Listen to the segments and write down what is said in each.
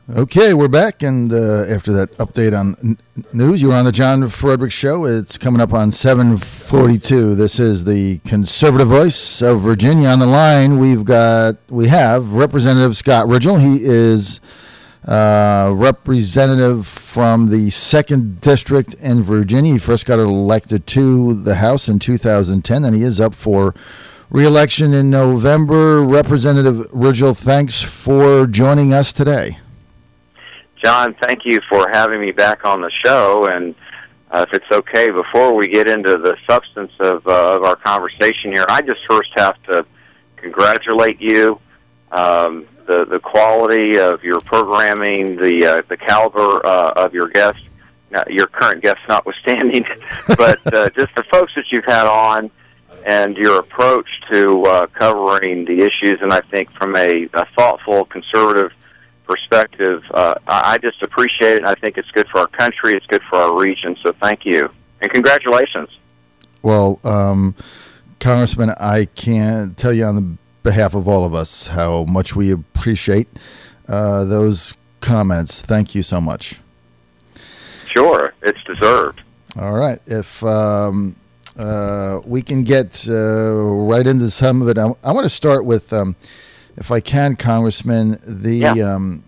Okay, we're back, and after that update on news, you were on the John Frederick Show. It's coming up on 7:42. This is the conservative voice of Virginia. On the line, we have Representative Scott Rigell. He is representative from the 2nd District in Virginia. He first got elected to the House in 2010, and he is up for re-election in November. Representative Rigell, thanks for joining us today. John, thank you for having me back on the show. And if it's okay, before we get into the substance of our conversation here, I just first have to congratulate you. The quality of your programming, the caliber of your guests, your current guests notwithstanding, but just the folks that you've had on and your approach to covering the issues, and I think from a thoughtful, conservative perspective, I just appreciate it, and I think it's good for our country, it's good for our region, so thank you. And congratulations. Well, Congressman, I can't tell you on the behalf of all of us how much we appreciate those comments. Thank you so much. Sure, it's deserved. All right. If we can get right into some of it, I want to start with, if I can, Congressman, the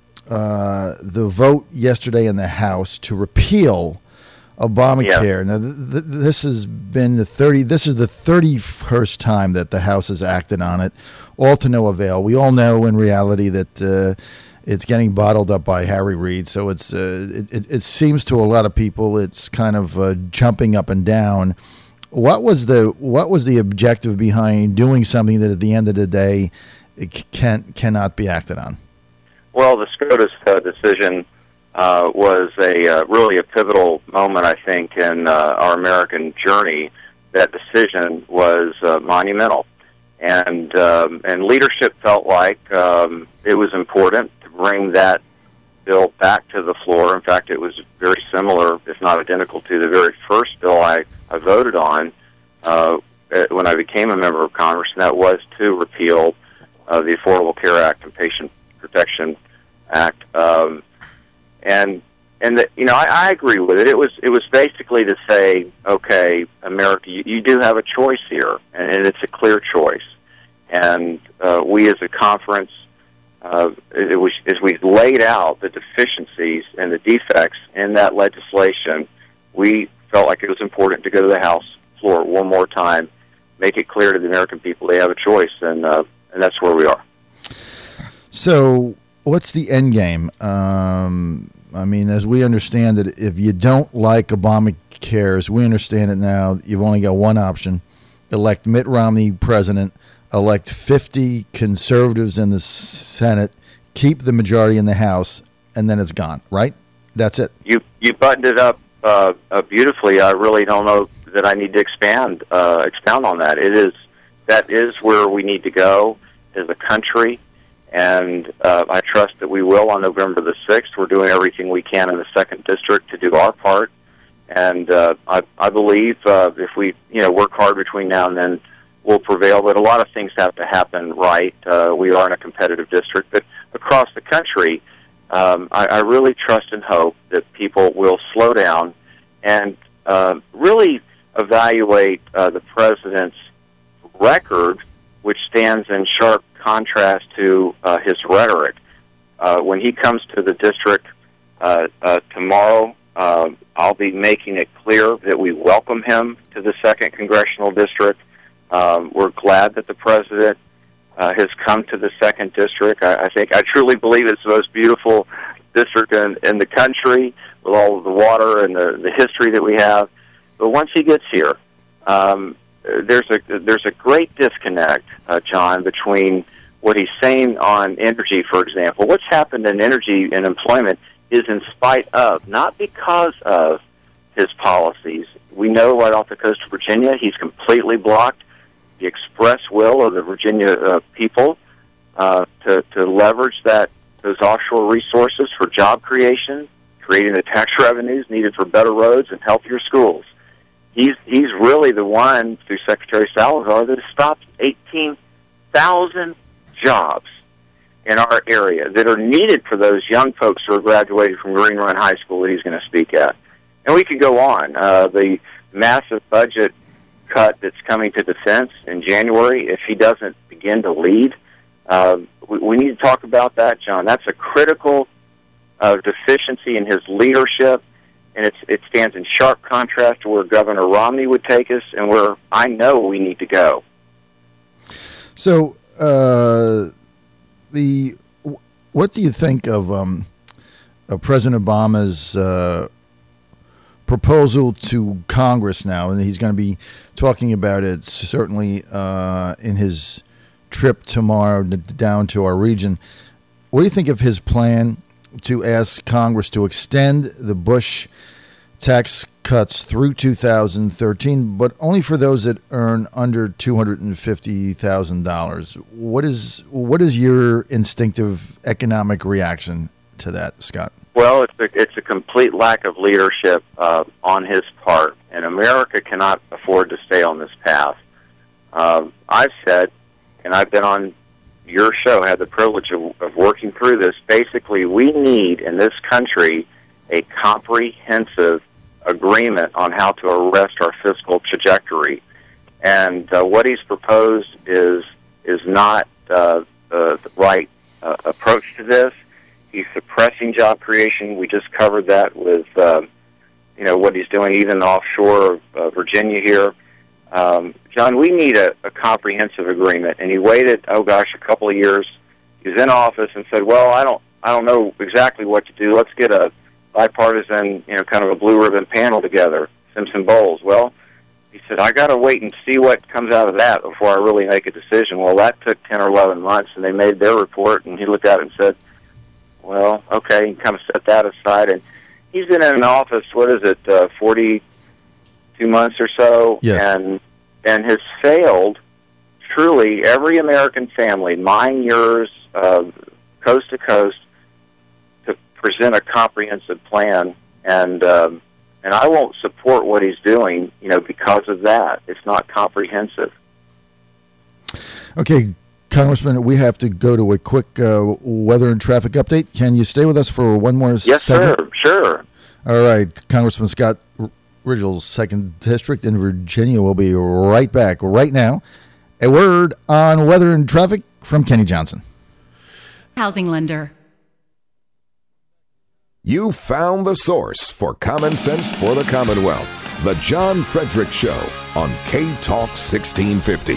vote yesterday in the House to repeal Obamacare. Now, this has been this is the 31st time that the House has acted on it, all to no avail. We all know in reality that it's getting bottled up by Harry Reid. So it seems to a lot of people it's kind of jumping up and down. What was the objective behind doing something that at the end of the day it cannot be acted on? Well, the SCOTUS decision was really a pivotal moment, I think, in our American journey. That decision was monumental, and leadership felt like it was important to bring that bill back to the floor. In fact, it was very similar, if not identical, to the very first bill I voted on when I became a member of Congress, and that was to repeal the Affordable Care Act and Patient Protection Act, and I agree with it. It was basically to say, okay, America, you do have a choice here, and it's a clear choice. And we as a conference, as we laid out the deficiencies and the defects in that legislation, we felt like it was important to go to the House floor one more time, make it clear to the American people they have a choice, and that's where we are. So, what's the end game? I mean, as we understand it, if you don't like Obamacare, as we understand it now, you've only got one option: elect Mitt Romney president, elect 50 conservatives in the Senate, keep the majority in the House, and then it's gone. Right? That's it. You buttoned it up beautifully. I really don't know that I need to expound on that. That is where we need to go as a country, and I trust that we will on November the 6th. We're doing everything we can in the 2nd District to do our part, and I believe if we work hard between now and then, we'll prevail. But a lot of things have to happen right. We are in a competitive district, but across the country, I really trust and hope that people will slow down and really evaluate the president's record, which stands in sharp contrast to his rhetoric. When he comes to the district tomorrow, I'll be making it clear that we welcome him to the 2nd Congressional District. We're glad that the president has come to the 2nd District. I truly believe it's the most beautiful district in the country, with all of the water and the history that we have. But once he gets here, there's a great disconnect, John, between what he's saying on energy, for example. What's happened in energy and employment is in spite of, not because of, his policies. We know right off the coast of Virginia, he's completely blocked the express will of the Virginia people to leverage those offshore resources for job creation, creating the tax revenues needed for better roads and healthier schools. He's really the one, through Secretary Salazar, that has stopped 18,000 jobs in our area that are needed for those young folks who are graduating from Green Run High School that he's going to speak at. And we could go on. The massive budget cut that's coming to defense in January, if he doesn't begin to lead, we need to talk about that, John. That's a critical deficiency in his leadership, and it stands in sharp contrast to where Governor Romney would take us and where I know we need to go. So, what do you think of President Obama's proposal to Congress now? And he's going to be talking about it certainly in his trip tomorrow down to our region. What do you think of his plan to ask Congress to extend the Bush tax cuts through 2013, but only for those that earn under $250,000? What is your instinctive economic reaction to that, Scott? Well, it's a complete lack of leadership on his part, and America cannot afford to stay on this path. I've said, and I've been on your show, had the privilege of working through this. Basically, we need in this country a comprehensive agreement on how to arrest our fiscal trajectory. And what he's proposed is not the right approach to this. He's suppressing job creation. We just covered that with what he's doing even offshore of Virginia here. John, we need a comprehensive agreement. And he waited, a couple of years. He was in office and said, well, I don't know exactly what to do. Let's get a bipartisan, kind of a blue ribbon panel together, Simpson Bowles. Well, he said, I got to wait and see what comes out of that before I really make a decision. Well, that took 10 or 11 months, and they made their report, and he looked at it and said, well, okay, and kind of set that aside. And he's been in office, 42 months or so, yes, and has failed truly every American family, mine, yours, coast to coast, to present a comprehensive plan. And I won't support what he's doing, because of that. It's not comprehensive. Okay, Congressman, we have to go to a quick weather and traffic update. Can you stay with us for one more segment? Yes, sure. All right, Congressman Scott Ridgell's 2nd District in Virginia. We'll be right back right now. A word on weather and traffic from Kenny Johnson. Housing lender. You found the source for common sense for the Commonwealth. The John Frederick Show on K-Talk 1650.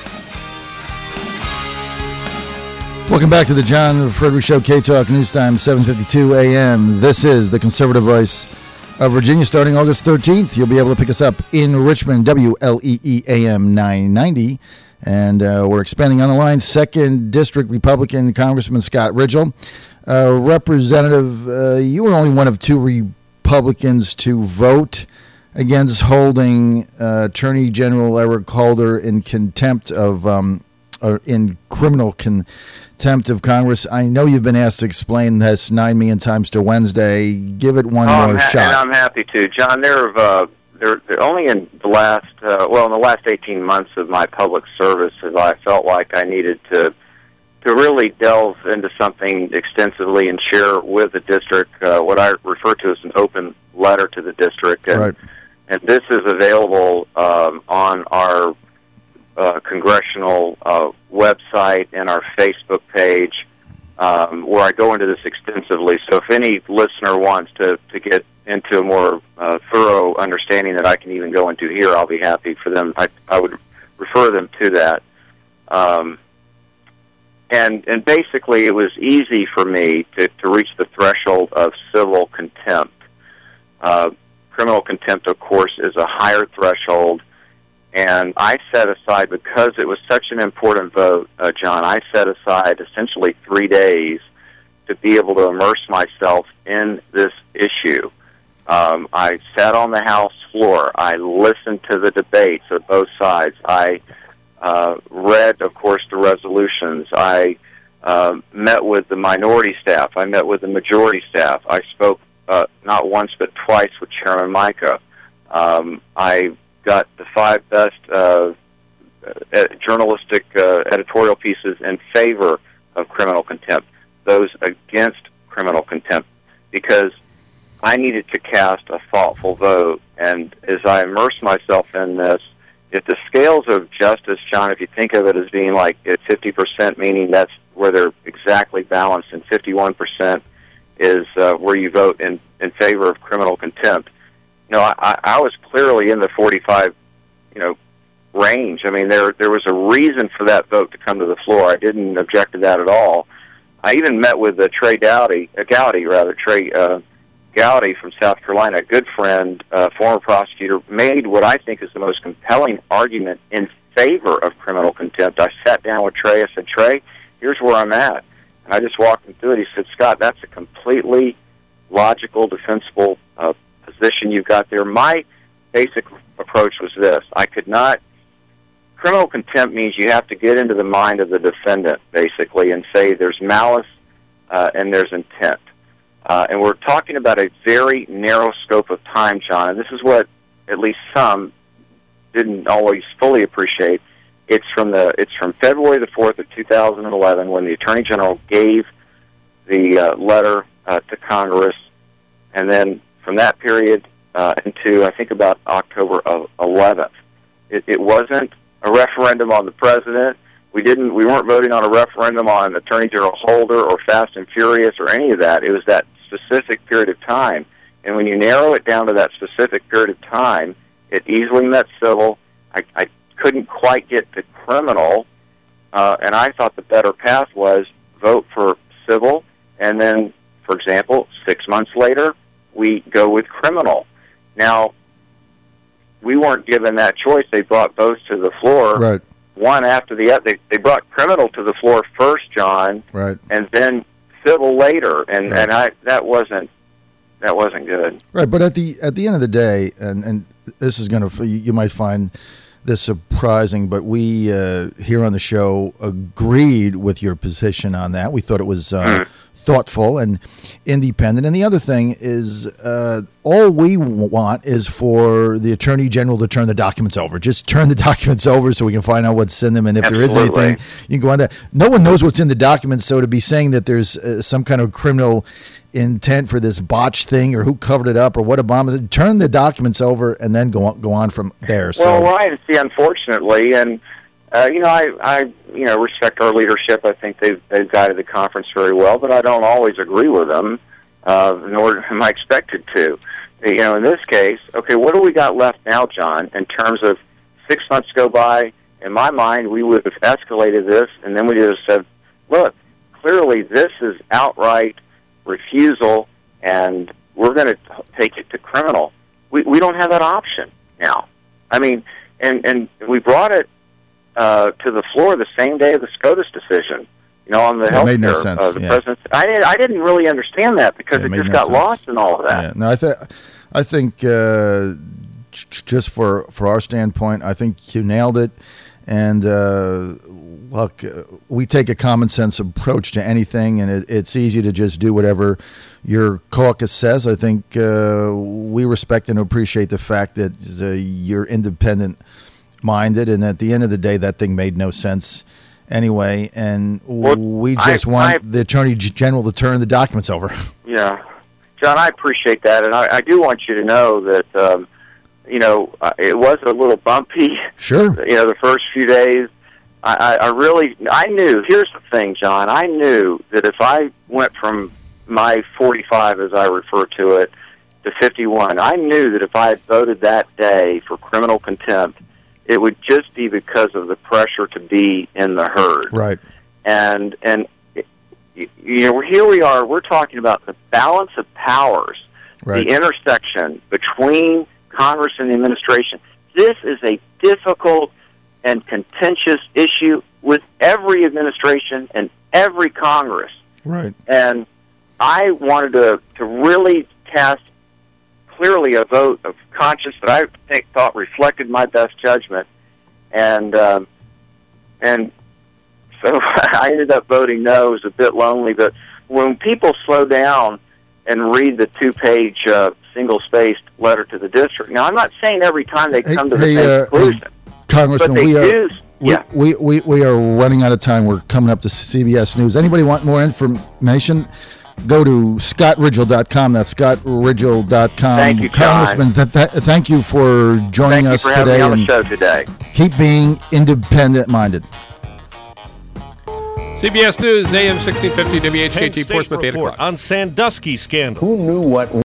Welcome back to the John Frederick Show, K-Talk, news time, 7:52 a.m. This is the conservative voice of Virginia. Starting August 13th, you'll be able to pick us up in Richmond, WLEE AM 990. And we're expanding on the line. 2nd District Republican Congressman Scott Ridgell. Representative, you were only one of 2 Republicans to vote against holding Attorney General Eric Holder in contempt of, in criminal contempt of Congress. I know you've been asked to explain this 9 million times to Wednesday. Give it one more shot. And I'm happy to. John, they're only in the last, in the last 18 months of my public service have I felt like I needed to really delve into something extensively and share with the district what I refer to as an open letter to the district. And, right. And this is available on our congressional website and our Facebook page, where I go into this extensively. So if any listener wants to get into a more thorough understanding that I can even go into here, I'll be happy for them. I would refer them to that. And basically, it was easy for me to reach the threshold of civil contempt. Criminal contempt, of course, is a higher threshold. And I set aside, because it was such an important vote, John, I set aside essentially 3 days to be able to immerse myself in this issue. I sat on the House floor. I listened to the debates of both sides. I read, of course, the resolutions. I met with the minority staff. I met with the majority staff. I spoke not once but twice with Chairman Mica. I got the 5 best journalistic editorial pieces in favor of criminal contempt, those against criminal contempt, because I needed to cast a thoughtful vote. And as I immerse myself in this, if the scales of justice, John, if you think of it as being like at 50%, meaning that's where they're exactly balanced, and 51% is where you vote in favor of criminal contempt. I was clearly in the 45, range. I mean, there was a reason for that vote to come to the floor. I didn't object to that at all. I even met with Trey Gowdy from South Carolina, a good friend, former prosecutor, made what I think is the most compelling argument in favor of criminal contempt. I sat down with Trey. I said, Trey, here's where I'm at. And I just walked him through it. He said, Scott, that's a completely logical, defensible position you've got there. My basic approach was this. Criminal contempt means you have to get into the mind of the defendant, basically, and say there's malice and there's intent. And we're talking about a very narrow scope of time, John, and this is what at least some didn't always fully appreciate. It's from February the 4th of 2011 when the Attorney General gave the letter to Congress, and then from that period into, I think, about October of 11th. It wasn't a referendum on the president. We weren't voting on a referendum on Attorney General Holder or Fast and Furious or any of that. It was that specific period of time. And when you narrow it down to that specific period of time, it easily met civil. I couldn't quite get to criminal, and I thought the better path was vote for civil, and then, for example, 6 months later, we go with criminal. Now, we weren't given that choice. They brought both to the floor, right, one after the other. They brought criminal to the floor first, John, right, and then civil later, and right. and that wasn't good. Right, but at the end of the day, and this is going to, you might find this surprising, but we here on the show agreed with your position on that. We thought it was thoughtful and independent. And the other thing is, all we want is for the Attorney General to turn the documents over. Just turn the documents over so we can find out what's in them. And if Absolutely. there is anything, you can go on that. No one knows what's in the documents, so to be saying that there's some kind of criminal intent for this botch thing or who covered it up or what Obama did, turn the documents over and then go on from there. Well, right. See, unfortunately, and I respect our leadership. I think they've guided the conference very well, but I don't always agree with them, nor am I expected to. In this case, okay, what do we got left now, John? In terms of 6 months go by, in my mind, we would have escalated this, and then we just said, look, clearly this is outright refusal, and we're going to take it to criminal. We don't have that option now. I mean, and we brought it to the floor the same day of the SCOTUS decision. On the health made no care, sense. The president. I didn't really understand that because it just got lost in all of that. Yeah. No, I think just for our standpoint, I think you nailed it. And look, we take a common sense approach to anything, and it's easy to just do whatever your caucus says. I think we respect and appreciate the fact that you're independent-minded, and at the end of the day, that thing made no sense anyway. And we just want the Attorney General to turn the documents over. Yeah. John, I appreciate that, and I do want you to know that it was a little bumpy. Sure. The first few days, I knew. Here's the thing, John. I knew that if I went from my 45, as I refer to it, to 51, I knew that if I had voted that day for criminal contempt, it would just be because of the pressure to be in the herd. Right. And here we are. We're talking about the balance of powers, right. The intersection between Congress and the administration. This is a difficult and contentious issue with every administration and every Congress. Right. And I wanted to really cast clearly a vote of conscience that I thought reflected my best judgment. And so I ended up voting no. It was a bit lonely, but when people slow down and read the 2-page single-spaced letter to the district. Now, I'm not saying every time they come to the same conclusion. Congressman, but they do. we are running out of time. We're coming up to CBS News. Anybody want more information? Go to scottridgel.com. That's scottridgel.com. Thank you, John. Congressman, thank you for joining us today. Thank you for having me on the show today. Keep being independent-minded. CBS News, AM 1650, WHKT, Penn State Portsmouth, 8 report o'clock. on Sandusky scandal. Who knew what